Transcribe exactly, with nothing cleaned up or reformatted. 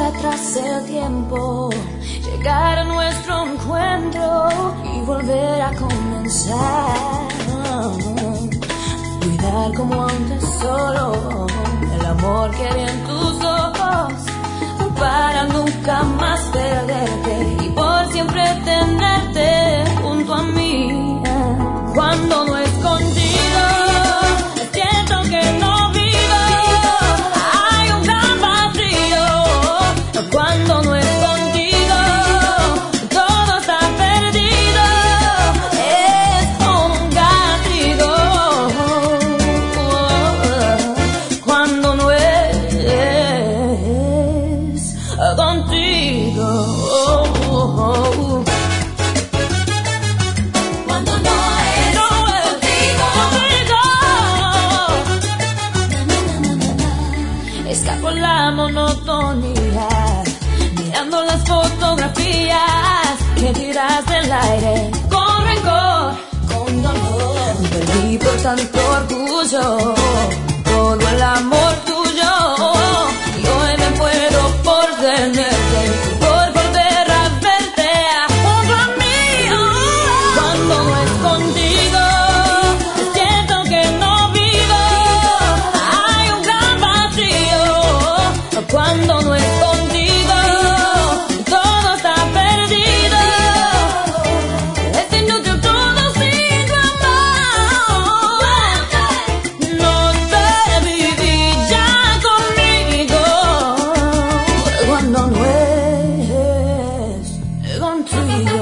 atrás el tiempo, llegar a nuestro encuentro y volver a comenzar. Cuidar como antes solo el amor que vi en tus ojos, para nunca más perderte y por siempre tenerte junto a mí. Cuando no es contigo, siento que no vivo, hay un gran vacío. Cuando no es contigo, todo está perdido, es como un castigo. Cuando no es contigo. Escapo la monotonía, mirando las fotografías que tiras del aire, con rencor, con dolor. Perdí por tanto orgullo todo el amor tuyo, y hoy me muero por tenerte, por volver a verte junto a mí. Cuando no es contigo, siento que no vivo, hay un gran vacío. Cuando no es contigo, todo está perdido, es inútil todo sin tu amor. No te viví ya conmigo, cuando no es contigo.